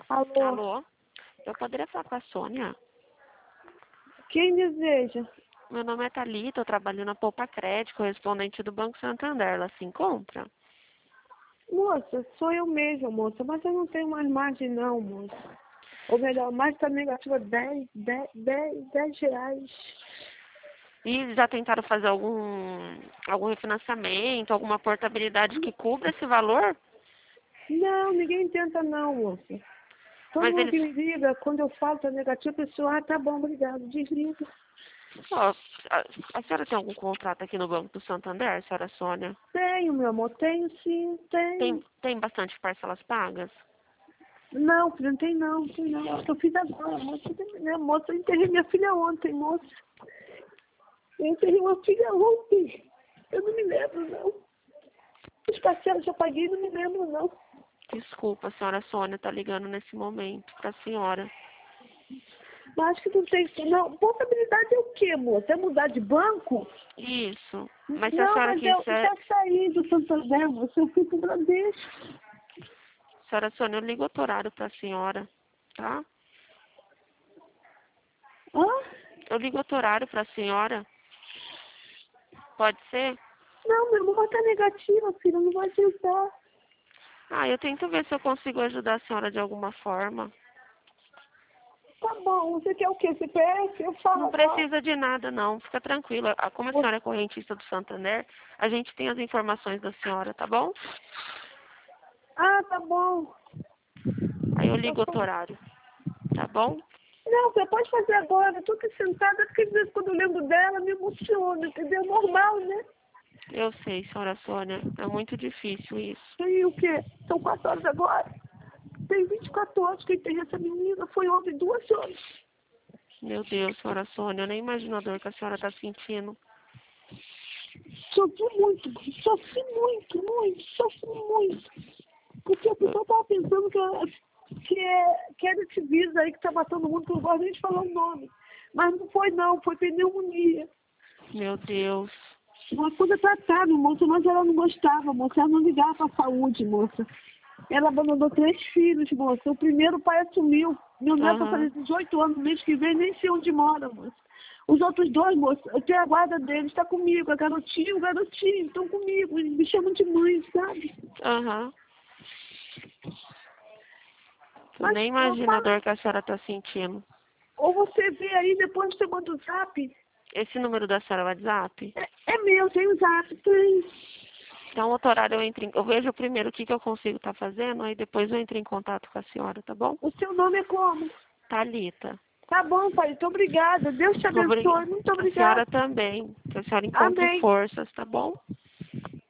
Alô? Alô? Eu poderia falar com a Sônia? Quem deseja? Meu nome é Thalita, eu trabalho na Poupa Crédito, correspondente do Banco Santander. Ela se encontra? Moça, sou eu mesma, moça, mas eu não tenho mais margem não, moça. Ou melhor, a margem está negativa 10 reais. E já tentaram fazer algum refinanciamento, alguma portabilidade que cubra esse valor? Não, ninguém tenta não, moça. Todo Mas mundo eles... que me liga, quando eu falo que é negativo, a pessoa, tá bom, obrigado, desliga. Ó, a senhora tem algum contrato aqui no Banco do Santander, senhora Sônia? Tenho, meu amor, tenho sim, tenho. Tem bastante parcelas pagas? Não, filho, não tem não, tem não. Acho que eu fiz agora, moça. Minha moça, eu enterrei minha filha ontem, moça. Eu enterrei uma filha ontem. Eu não me lembro, não. Os parcelas que eu paguei, não me lembro, não. Desculpa, a senhora Sônia tá ligando nesse momento pra senhora. Mas acho que não tem... Não, portabilidade é o quê, moça? É mudar de banco? Isso. Mas se a Não, senhora mas eu quiser... já saí do Santander, moça. Eu fui pro Bradesco. Senhora Sônia, eu ligo outro horário pra senhora, tá? Hã? Eu ligo outro horário pra senhora. Pode ser? Não, meu irmão tá negativa, filho. Não vai tentar. Ah, eu tento ver se eu consigo ajudar a senhora de alguma forma. Tá bom, você quer o quê? CPF? Eu falo Não agora. precisa de nada, não. Fica tranquila. Como a senhora é correntista do Santander, a gente tem as informações da senhora, tá bom? Ah, tá bom. Aí eu ligo outro horário, tá bom? Não, você pode fazer agora. Eu tô aqui sentada porque às vezes quando eu lembro dela me emociona, entendeu? Normal, né? Eu sei, senhora Sônia. É muito difícil isso. E o quê? São 4 horas agora? Tem 24 horas que eu enterrei essa menina. Foi ontem 2 horas. Meu Deus, senhora Sônia, eu nem imagino a dor que a senhora tá sentindo. Sofri muito, sofri muito. Porque a pessoa tava pensando que é desse vírus aí que tá matando o mundo, que eu não gosto nem de falar o nome. Mas não foi não, foi pneumonia. Meu Deus. Uma coisa tratada, moça, mas ela não gostava, moça, ela não ligava pra saúde, moça. Ela abandonou 3 filhos, moça. O primeiro o pai assumiu. Meu neto vai fazer Aham. 18 anos no mês que vem, nem sei onde mora, moça. Os outros 2, moça, eu tenho a guarda deles, está comigo. A garotinha e o garotinho estão comigo. Eles me chamam de mãe, sabe? Aham. Eu Mas nem eu imagino a falo, dor que a senhora tá sentindo. ou você vê aí, depois você manda o zap. Esse número da senhora é o WhatsApp? É meu, tem o zap, tem. Então, outro horário eu vejo primeiro o que eu consigo estar fazendo, aí depois eu entro em contato com a senhora, tá bom? O seu nome é como? Thalita. Tá bom, pai, muito obrigada. Deus te abençoe, muito A senhora obrigada. também. Que a senhora encontre Amém. forças, tá bom?